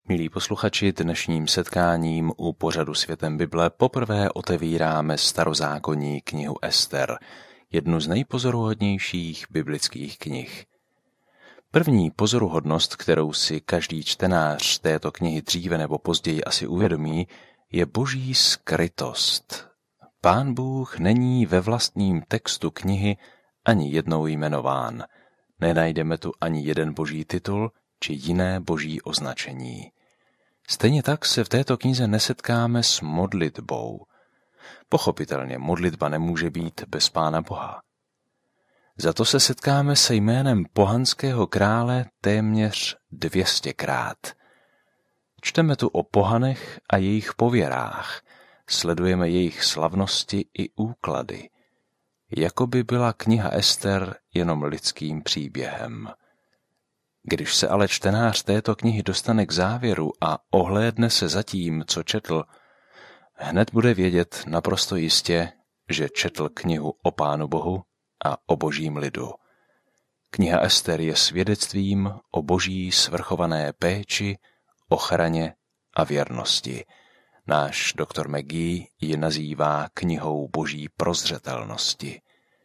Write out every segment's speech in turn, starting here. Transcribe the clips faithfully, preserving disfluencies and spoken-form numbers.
Milí posluchači, dnešním setkáním u pořadu Světem Bible poprvé otevíráme starozákonní knihu Ester, jednu z nejpozoruhodnějších biblických knih. První pozoruhodnost, kterou si každý čtenář této knihy dříve nebo později asi uvědomí, je boží skrytost. Pán Bůh není ve vlastním textu knihy ani jednou jmenován. Nenajdeme tu ani jeden boží titul či jiné boží označení. Stejně tak se v této knize nesetkáme s modlitbou. Pochopitelně modlitba nemůže být bez Pána Boha. Za to se setkáme se jménem pohanského krále téměř dvěstěkrát. Čteme tu o pohanech a jejich pověrách, sledujeme jejich slavnosti i úklady. Jakoby byla kniha Ester jenom lidským příběhem. Když se ale čtenář této knihy dostane k závěru a ohlédne se za tím, co četl, hned bude vědět naprosto jistě, že četl knihu o Pánu Bohu a o božím lidu. Kniha Ester je svědectvím o boží svrchované péči, ochraně a věrnosti. Náš doktor McGee ji nazývá knihou boží prozřetelnosti.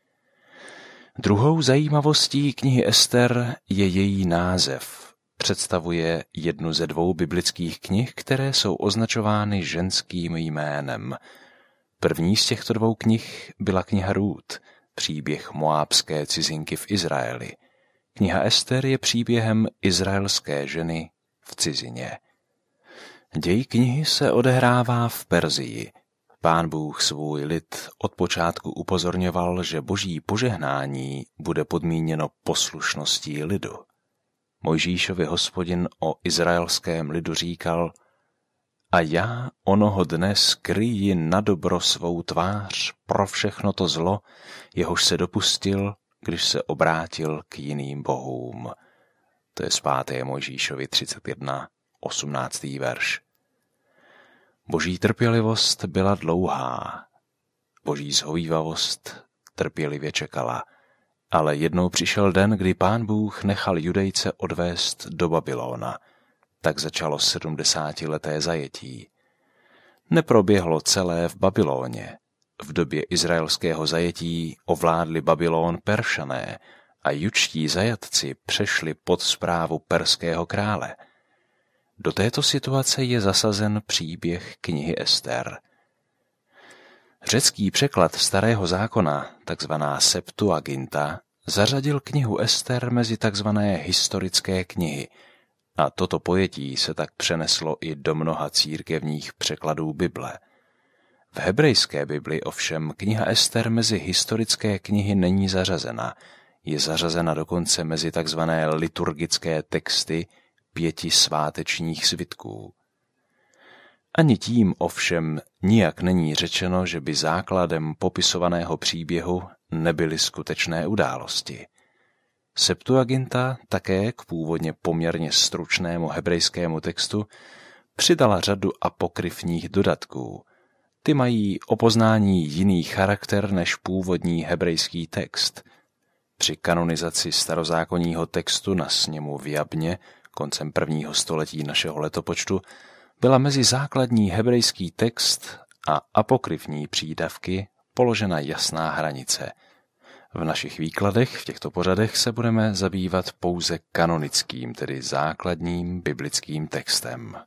Druhou zajímavostí knihy Ester je její název. Představuje jednu ze dvou biblických knih, které jsou označovány ženským jménem. První z těchto dvou knih byla kniha Rút, příběh moábské cizinky v Izraeli. Kniha Ester je příběhem izraelské ženy v cizině. Děj knihy se odehrává v Perzii. Pán Bůh svůj lid od počátku upozorňoval, že boží požehnání bude podmíněno poslušností lidu. Mojžíšovi Hospodin o izraelském lidu říkal: A já onoho dne skryji na dobro svou tvář pro všechno to zlo, jehož se dopustil, když se obrátil k jiným bohům. To je z páté Mojžíšovi třicet jedna, osmnáctý verš. Boží trpělivost byla dlouhá, boží zhovívavost trpělivě čekala, ale jednou přišel den, kdy Pán Bůh nechal Judejce odvést do Babylona. Tak začalo sedmdesátileté zajetí. Neproběhlo celé v Babyloně. V době izraelského zajetí ovládli Babylon Peršané a judští zajatci přešli pod správu perského krále. Do této situace je zasazen příběh knihy Ester. Řecký překlad Starého zákona, takzvaná Septuaginta, zařadil knihu Ester mezi takzvané historické knihy a toto pojetí se tak přeneslo i do mnoha církevních překladů Bible. V hebrejské Bibli ovšem kniha Ester mezi historické knihy není zařazena, je zařazena dokonce mezi takzvané liturgické texty pěti svátečních svitků. Ani tím ovšem nijak není řečeno, že by základem popisovaného příběhu nebyly skutečné události. Septuaginta také k původně poměrně stručnému hebrejskému textu přidala řadu apokryfních dodatků. Ty mají o poznání jiný charakter než původní hebrejský text. Při kanonizaci starozákonního textu na sněmu v Jabně koncem prvního století našeho letopočtu byla mezi základní hebrejský text a apokryfní přídavky položena jasná hranice. V našich výkladech v těchto pořadech se budeme zabývat pouze kanonickým, tedy základním biblickým textem.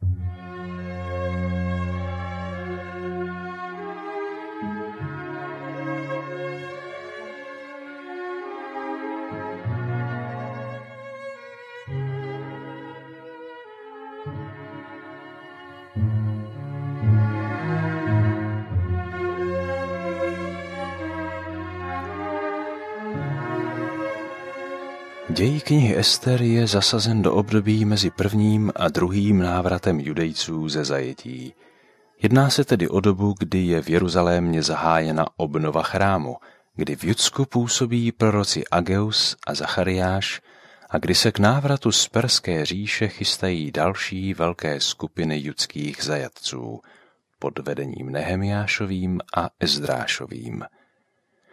Děj knihy Ester je zasazen do období mezi prvním a druhým návratem Judejců ze zajetí. Jedná se tedy o dobu, kdy je v Jeruzalémě zahájena obnova chrámu, kdy v Judsku působí proroci Ageus a Zachariáš a kdy se k návratu z Perské říše chystají další velké skupiny judských zajatců pod vedením Nehemiášovým a Ezdrášovým.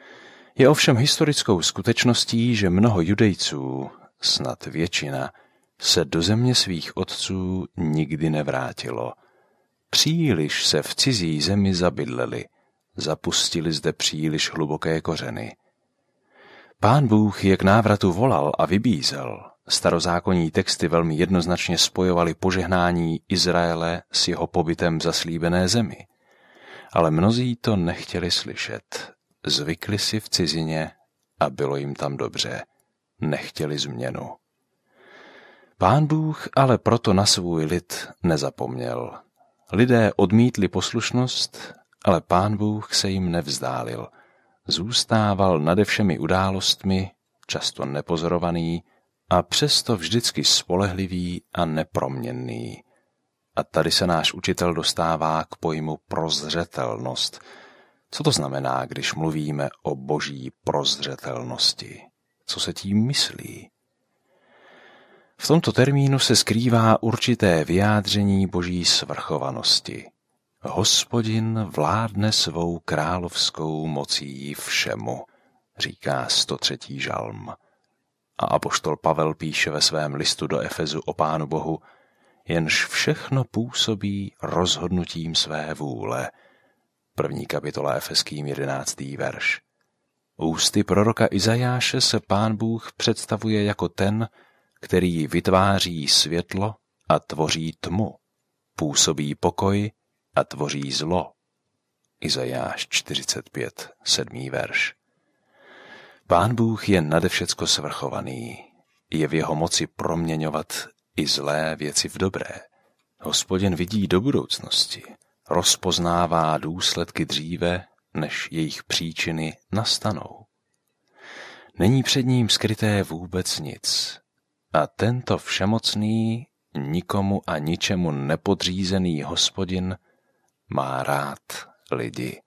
Je ovšem historickou skutečností, že mnoho Judejců, snad většina, se do země svých otců nikdy nevrátilo. Příliš se v cizí zemi zabydleli, zapustili zde příliš hluboké kořeny. Pán Bůh je k návratu volal a vybízel. Starozákonní texty velmi jednoznačně spojovaly požehnání Izraele s jeho pobytem v zaslíbené zemi. Ale mnozí to nechtěli slyšet. Zvykli si v cizině a bylo jim tam dobře. Nechtěli změnu. Pán Bůh ale proto na svůj lid nezapomněl. Lidé odmítli poslušnost, ale Pán Bůh se jim nevzdálil. Zůstával nade všemi událostmi, často nepozorovaný, a přesto vždycky spolehlivý a neproměnný. A tady se náš učitel dostává k pojmu prozřetelnost. Co to znamená, když mluvíme o boží prozřetelnosti? Co se tím myslí? V tomto termínu se skrývá určité vyjádření boží svrchovanosti. Hospodin vládne svou královskou mocí všemu, říká sto třetí žalm. A apoštol Pavel píše ve svém listu do Efezu o Pánu Bohu, jenž všechno působí rozhodnutím své vůle. První kapitola Efeským jedenáctý verš. Ústy proroka Izajáše se Pán Bůh představuje jako ten, který vytváří světlo a tvoří tmu, působí pokoj a tvoří zlo. Izajáš čtyřicet pět, sedmý verš. Pán Bůh je nade všecko svrchovaný, je v jeho moci proměňovat i zlé věci v dobré. Hospodin vidí do budoucnosti, rozpoznává důsledky dříve, než jejich příčiny nastanou. Není před ním skryté vůbec nic. A tento všemocný, nikomu a ničemu nepodřízený Hospodin má rád lidi.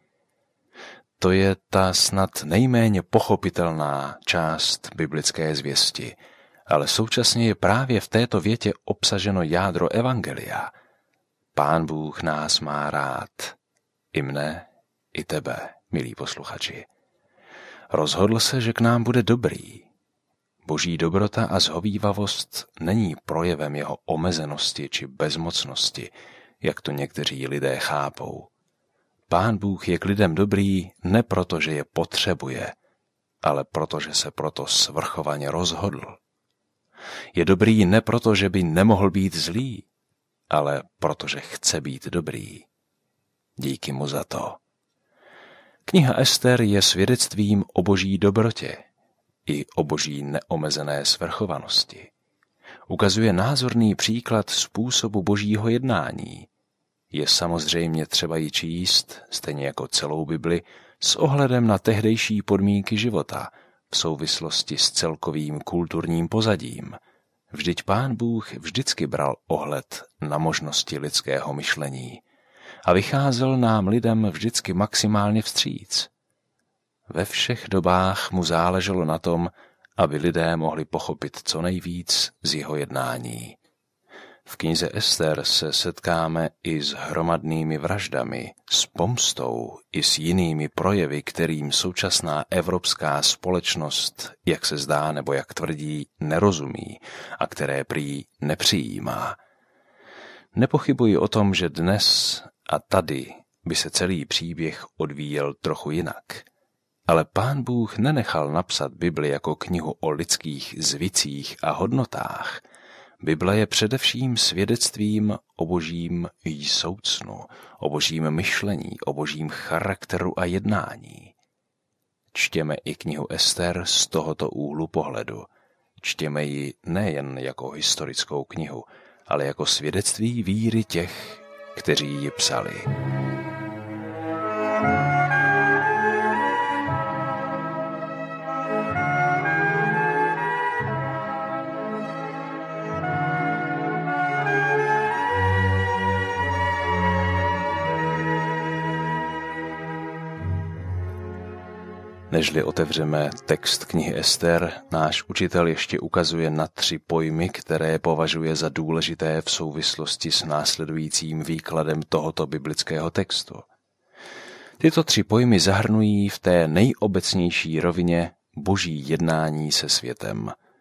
To je ta snad nejméně pochopitelná část biblické zvěsti, ale současně je právě v této větě obsaženo jádro evangelia. Pán Bůh nás má rád. I mne, i tebe, milí posluchači. Rozhodl se, že k nám bude dobrý. Boží dobrota a zhovívavost není projevem jeho omezenosti či bezmocnosti, jak to někteří lidé chápou. Pán Bůh je k lidem dobrý ne proto, že je potřebuje, ale proto, že se proto svrchovaně rozhodl. Je dobrý ne proto, že by nemohl být zlý, ale proto, že chce být dobrý. Díky mu za to. Kniha Ester je svědectvím o boží dobrotě i o boží neomezené svrchovanosti. Ukazuje názorný příklad způsobu božího jednání. Je samozřejmě třeba ji číst, stejně jako celou Bibli, s ohledem na tehdejší podmínky života v souvislosti s celkovým kulturním pozadím. Vždyť Pán Bůh vždycky bral ohled na možnosti lidského myšlení a vycházel nám lidem vždycky maximálně vstříc. Ve všech dobách mu záleželo na tom, aby lidé mohli pochopit co nejvíc z jeho jednání. V knize Ester se setkáme i s hromadnými vraždami, s pomstou i s jinými projevy, kterým současná evropská společnost, jak se zdá nebo jak tvrdí, nerozumí a které prý nepřijímá. Nepochybuji o tom, že dnes a tady by se celý příběh odvíjel trochu jinak. Ale Pán Bůh nenechal napsat Bibli jako knihu o lidských zvicích a hodnotách. Bible je především svědectvím o božím soucnu, o božím myšlení, o božím charakteru a jednání. Čtěme i knihu Ester z tohoto úhlu pohledu. Čtěme ji nejen jako historickou knihu, ale jako svědectví víry těch, kteří ji psali. Nežli otevřeme text knihy Ester, náš učitel ještě ukazuje na tři pojmy, které považuje za důležité v souvislosti s následujícím výkladem tohoto biblického textu. Tyto tři pojmy zahrnují v té nejobecnější rovině boží jednání se světem.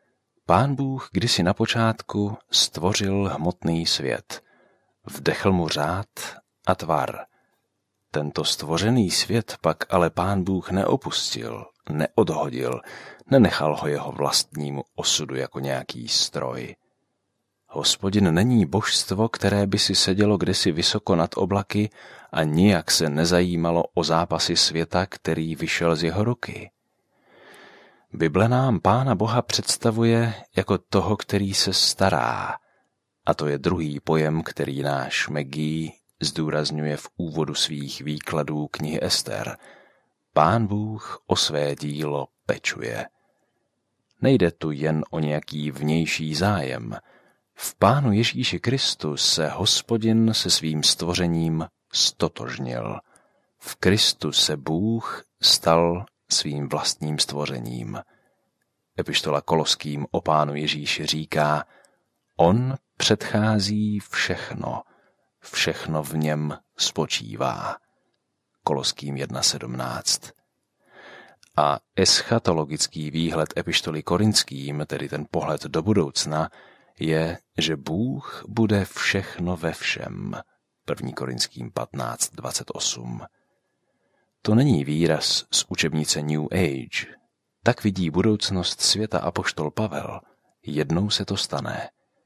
Pán Bůh kdysi na počátku stvořil hmotný svět. Vdechl mu řád a tvar. Tento stvořený svět pak ale Pán Bůh neopustil, neodhodil, nenechal ho jeho vlastnímu osudu jako nějaký stroj. Hospodin není božstvo, které by si sedělo kdesi vysoko nad oblaky a nijak se nezajímalo o zápasy světa, který vyšel z jeho ruky. Bible nám Pána Boha představuje jako toho, který se stará, a to je druhý pojem, který náš Maggie zdůrazňuje v úvodu svých výkladů knihy Ester. Pán Bůh o své dílo pečuje. Nejde tu jen o nějaký vnější zájem. V Pánu Ježíši Kristu se Hospodin se svým stvořením stotožnil. V Kristu se Bůh stal svým vlastním stvořením. Epištola Koloským o Pánu Ježíši říká: On předchází všechno, všechno v něm spočívá. Koloským jedna sedmnáct. A eschatologický výhled epištoly Korinským, tedy ten pohled do budoucna, je, že Bůh bude všechno ve všem. první Korinským patnáct dvacet osm. To není výraz z učebnice New Age. Tak vidí budoucnost světa apoštol Pavel. Jednou se to stane.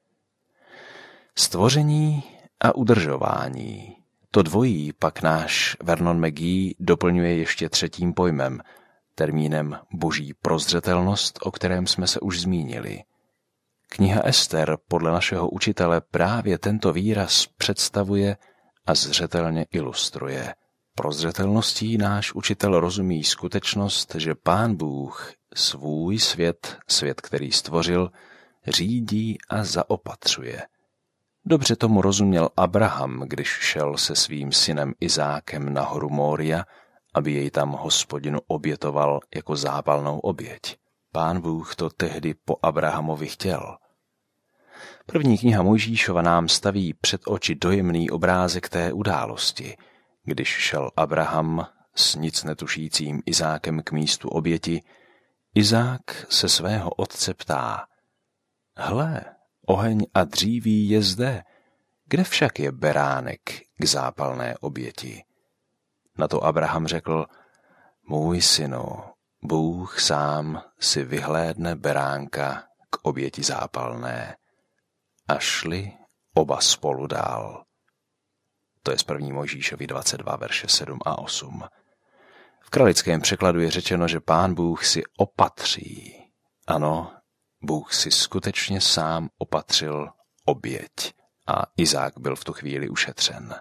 Stvoření a udržování. To dvojí pak náš Vernon Magee doplňuje ještě třetím pojmem, termínem boží prozřetelnost, o kterém jsme se už zmínili. Kniha Ester podle našeho učitele právě tento výraz představuje a zřetelně ilustruje. Prozřetelností náš učitel rozumí skutečnost, že Pán Bůh svůj svět, svět, který stvořil, řídí a zaopatřuje. Dobře tomu rozuměl Abraham, když šel se svým synem Izákem na horu Mória, aby jej tam Hospodinu obětoval jako zápalnou oběť. Pán Bůh to tehdy po Abrahamovi chtěl. První kniha Mojžíšova nám staví před oči dojemný obrázek té události, když šel Abraham s nic netušícím Izákem k místu oběti. Izák se svého otce ptá: Hle, oheň a dříví je zde, kde však je beránek k zápalné oběti? Na to Abraham řekl: Můj synu, Bůh sám si vyhlédne beránka k oběti zápalné. A šli oba spolu dál. To je z první Mojžíšovi dvacet dva, verše sedm a osm. V kralickém překladu je řečeno, že Pán Bůh si opatří. Ano, Bůh si skutečně sám opatřil oběť a Izák byl v tu chvíli ušetřen.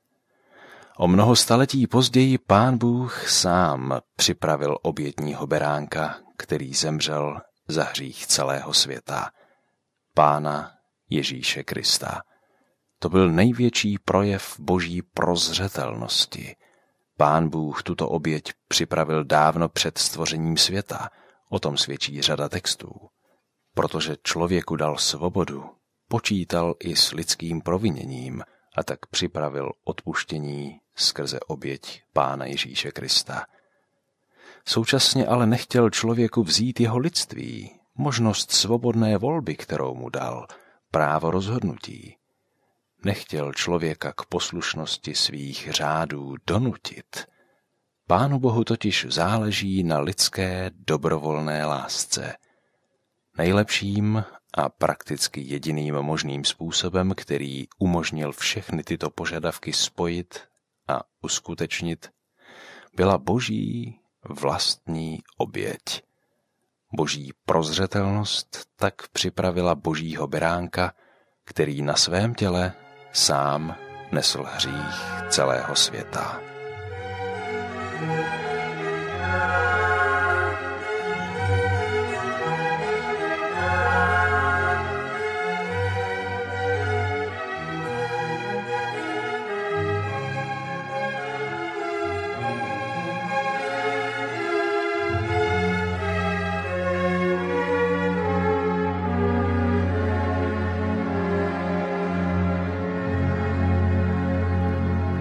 O mnoho staletí později Pán Bůh sám připravil obětního beránka, který zemřel za hřích celého světa. Pána Ježíše Krista. To byl největší projev boží prozřetelnosti. Pán Bůh tuto oběť připravil dávno před stvořením světa, o tom svědčí řada textů. Protože člověku dal svobodu, počítal i s lidským proviněním a tak připravil odpuštění skrze oběť Pána Ježíše Krista. Současně ale nechtěl člověku vzít jeho lidství, možnost svobodné volby, kterou mu dal, právo rozhodnutí. Nechtěl člověka k poslušnosti svých řádů donutit. Pánu Bohu totiž záleží na lidské dobrovolné lásce. Nejlepším a prakticky jediným možným způsobem, který umožnil všechny tyto požadavky spojit a uskutečnit, byla boží vlastní oběť. Boží prozřetelnost tak připravila božího beránka, který na svém těle sám nesl hřích celého světa.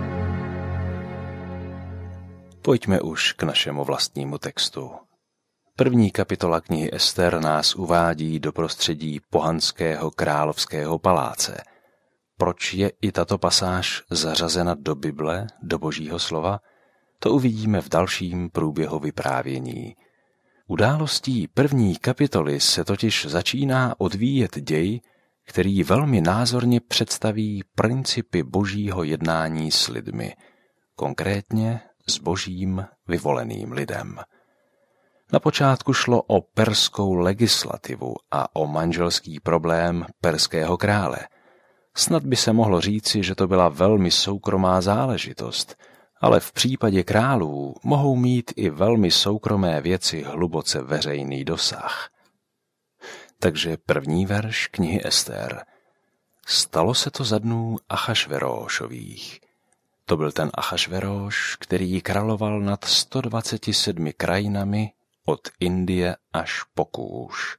Pojďme už k našemu vlastnímu textu. První kapitola knihy Ester nás uvádí do prostředí pohanského královského paláce. Proč je i tato pasáž zařazena do Bible, do Božího slova, to uvidíme v dalším průběhu vyprávění. Událostí první kapitoly se totiž začíná odvíjet děj, který velmi názorně představí principy Božího jednání s lidmi, konkrétně s Božím vyvoleným lidem. Na počátku šlo o perskou legislativu a o manželský problém perského krále. Snad by se mohlo říci, že to byla velmi soukromá záležitost, ale v případě králů mohou mít i velmi soukromé věci hluboce veřejný dosah. Takže první verš knihy Ester. Stalo se to za dnů Achašveróšových. To byl ten Achašveróš, který královal nad sto dvaceti sedmi krajinami od Indie až po Kúš.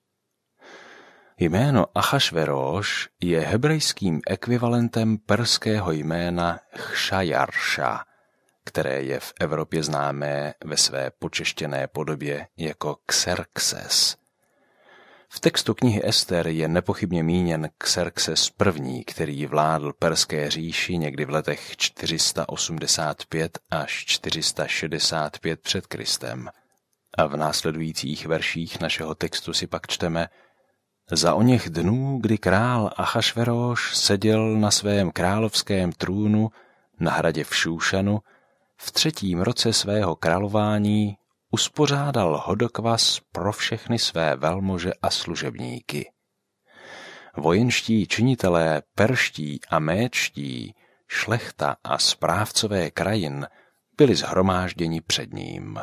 Jméno Achašveróš je hebrejským ekvivalentem perského jména Chšajarša, které je v Evropě známé ve své počeštěné podobě jako Xerxes. V textu knihy Ester je nepochybně míněn Xerxes I., který vládl perské říši někdy v letech čtyři sta osmdesát pět až čtyři sta šedesát pět před Kristem. A v následujících verších našeho textu si pak čteme: Za oněch dnů, kdy král Achašveróš seděl na svém královském trůnu na hradě v Šúšanu, v třetím roce svého králování uspořádal hodokvas pro všechny své velmože a služebníky. Vojenští činitelé perští a méčtí, šlechta a správcové krajin byli shromážděni před ním.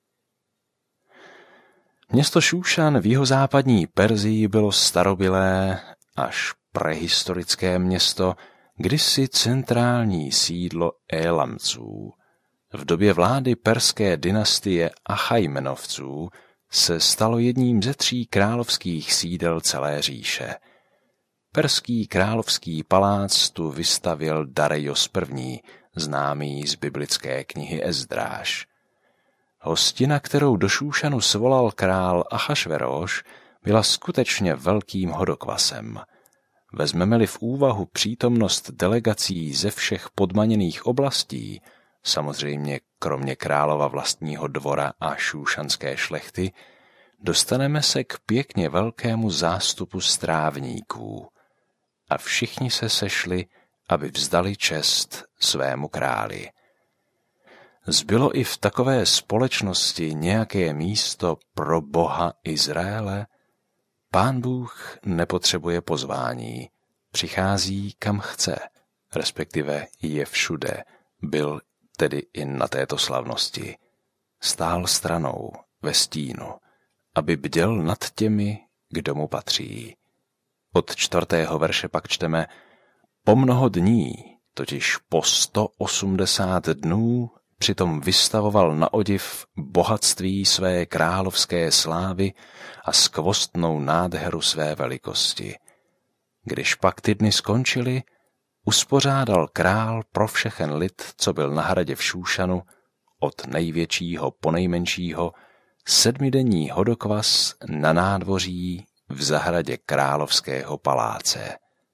Město Šúšan v jihozápadní Persii bylo starobylé až prehistorické město, kdysi centrální sídlo Élamců. V době vlády perské dynastie Achajmenovců se stalo jedním ze tří královských sídel celé říše. Perský královský palác tu vystavěl Darejos I., známý z biblické knihy Ezdráš. Hostina, kterou do Šúšanu svolal král Achašveróš, byla skutečně velkým hodokvasem. Vezmeme-li v úvahu přítomnost delegací ze všech podmaněných oblastí, samozřejmě kromě králova vlastního dvora a šúšanské šlechty, dostaneme se k pěkně velkému zástupu strávníků. A všichni se sešli, aby vzdali čest svému králi. Zbylo i v takové společnosti nějaké místo pro Boha Izraele? Pán Bůh nepotřebuje pozvání, přichází kam chce, respektive je všude, byl tedy i na této slavnosti. Stál stranou, ve stínu, aby bděl nad těmi, kdo mu patří. Od čtvrtého verše pak čteme: Po mnoho dní, totiž po sto osmdesát dnů, přitom vystavoval na odiv bohatství své královské slávy a skvostnou nádheru své velikosti. Když pak ty dny skončily, uspořádal král pro všechen lid, co byl na hradě v Šúšanu, od největšího po nejmenšího, sedmidenní hodokvas na nádvoří v zahradě královského paláce.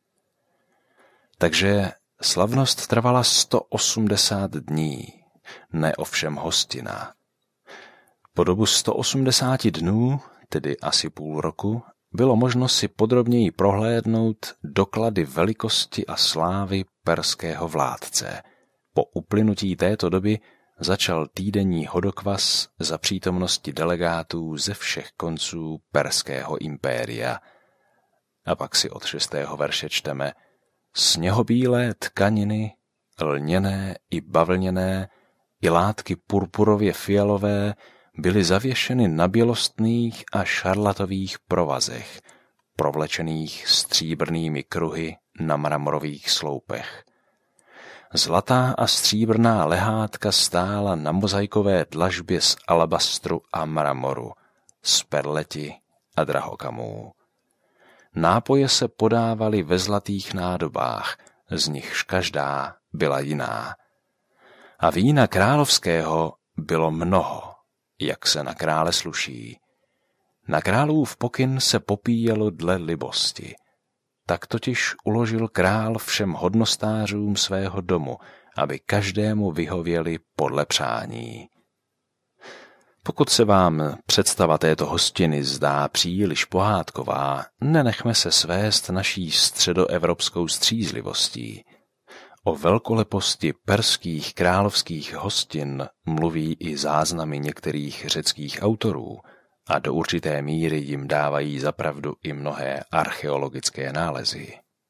Takže slavnost trvala sto osmdesát dní, ne ovšem hostina. Po dobu sto osmdesáti dnů, tedy asi půl roku, bylo možno si podrobněji prohlédnout doklady velikosti a slávy perského vládce. Po uplynutí této doby začal týdenní hodokvas za přítomnosti delegátů ze všech konců perského impéria. A pak si od šestého verše čteme: Sněhobílé tkaniny, lněné i bavlněné, i látky purpurově fialové byly zavěšeny na bělostných a šarlatových provazech, provlečených stříbrnými kruhy na mramorových sloupech. Zlatá a stříbrná lehátka stála na mozaikové dlažbě z alabastru a mramoru, z perleti a drahokamů. Nápoje se podávaly ve zlatých nádobách, z nichž každá byla jiná. A vína královského bylo mnoho, jak se na krále sluší. Na králův pokyn se popíjelo dle libosti. Tak totiž uložil král všem hodnostářům svého domu, aby každému vyhověli podle přání. Pokud se vám představa této hostiny zdá příliš pohádková, nenechme se svést naší středoevropskou střízlivostí. O velkoleposti perských královských hostin mluví i záznamy některých řeckých autorů a do určité míry jim dávají za pravdu i mnohé archeologické nálezy.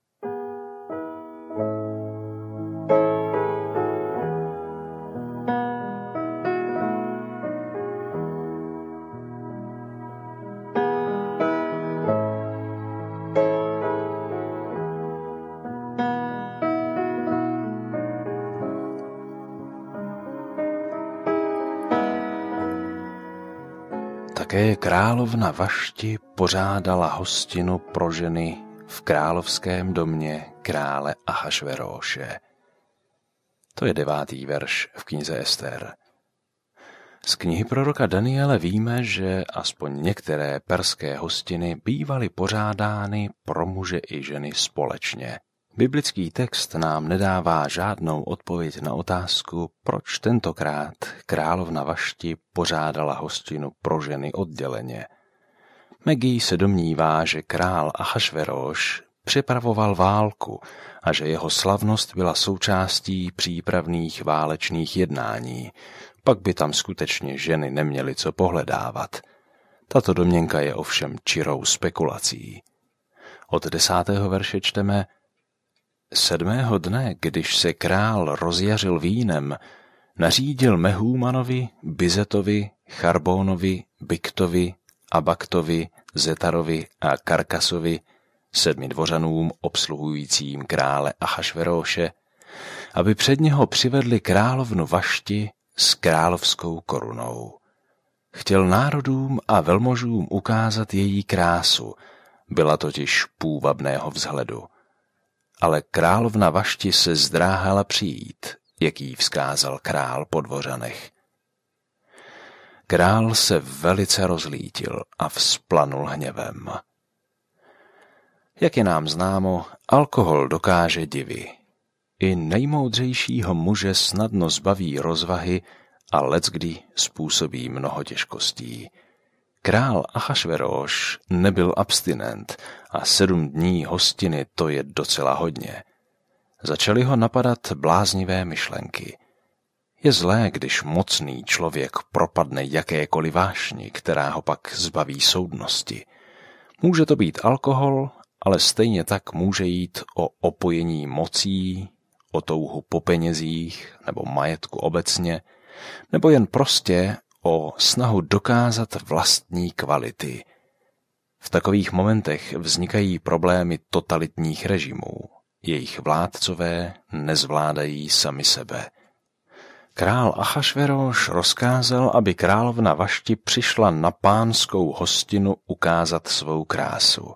Také královna Vašti pořádala hostinu pro ženy v královském domě krále Achašveróše. To je devátý verš v knize Ester. Z knihy proroka Daniele víme, že aspoň některé perské hostiny bývaly pořádány pro muže i ženy společně. Biblický text nám nedává žádnou odpověď na otázku, proč tentokrát královna Vašti pořádala hostinu pro ženy odděleně. Maggie se domnívá, že král Achašveróš připravoval válku a že jeho slavnost byla součástí přípravných válečných jednání, pak by tam skutečně ženy neměly co pohledávat. Tato domněnka je ovšem čirou spekulací. Od desátého verše čteme: Sedmého dne, když se král rozjařil vínem, nařídil Mehúmanovi, Bizetovi, Charbónovi, Biktovi, Abaktovi, Zetarovi a Karkasovi, sedmi dvořanům obsluhujícím krále Achašveróše, aby před něho přivedli královnu Vašti s královskou korunou. Chtěl národům a velmožům ukázat její krásu, byla totiž půvabného vzhledu. Ale královna Vašti se zdráhala přijít, jak jí vzkázal král po dvořanech. Král se velice rozlítil a vzplanul hněvem. Jak je nám známo, alkohol dokáže divy. I nejmoudřejšího muže snadno zbaví rozvahy a leckdy způsobí mnoho těžkostí. Král Achašveróš nebyl abstinent a sedm dní hostiny to je docela hodně. Začaly ho napadat bláznivé myšlenky. Je zlé, když mocný člověk propadne jakékoliv vášni, která ho pak zbaví soudnosti. Může to být alkohol, ale stejně tak může jít o opojení mocí, o touhu po penězích nebo majetku obecně, nebo jen prostě o snahu dokázat vlastní kvality. V takových momentech vznikají problémy totalitních režimů. Jejich vládcové nezvládají sami sebe. Král Achašveróš rozkázal, aby královna Vašti přišla na pánskou hostinu ukázat svou krásu.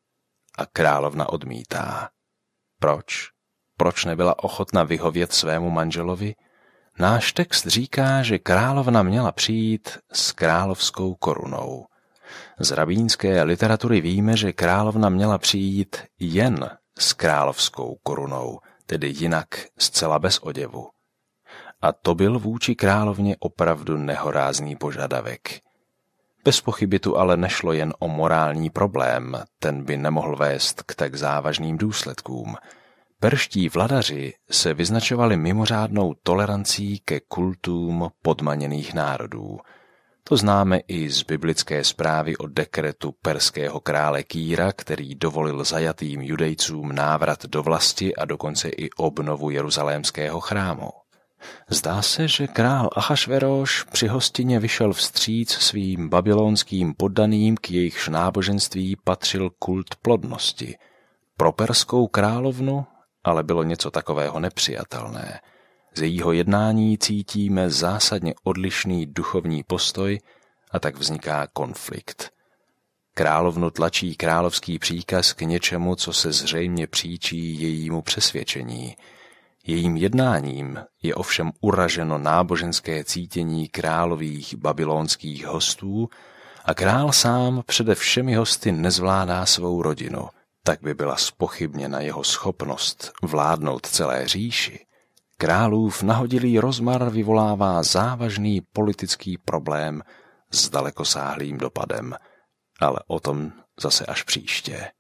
A královna odmítá. Proč? Proč nebyla ochotna vyhovět svému manželovi? Náš text říká, že královna měla přijít s královskou korunou. Z rabínské literatury víme, že královna měla přijít jen s královskou korunou, tedy jinak zcela bez oděvu. A to byl vůči královně opravdu nehorázný požadavek. Bez pochyby tu ale nešlo jen o morální problém, ten by nemohl vést k tak závažným důsledkům. Perští vladaři se vyznačovali mimořádnou tolerancí ke kultům podmaněných národů. To známe i z biblické zprávy o dekretu perského krále Kýra, který dovolil zajatým Judejcům návrat do vlasti a dokonce i obnovu jeruzalémského chrámu. Zdá se, že král Achašveróš při hostině vyšel vstříc svým babylonským poddaným, k jejichž náboženství patřil kult plodnosti. Pro perskou královnu ale bylo něco takového nepřijatelné. Z jejího jednání cítíme zásadně odlišný duchovní postoj a tak vzniká konflikt. Královnu tlačí královský příkaz k něčemu, co se zřejmě příčí jejímu přesvědčení. Jejím jednáním je ovšem uraženo náboženské cítění králových babylonských hostů a král sám přede všemi hosty nezvládá svou rodinu, tak by byla zpochybněna jeho schopnost vládnout celé říši. Králův nahodilý rozmar vyvolává závažný politický problém s dalekosáhlým dopadem, ale o tom zase až příště.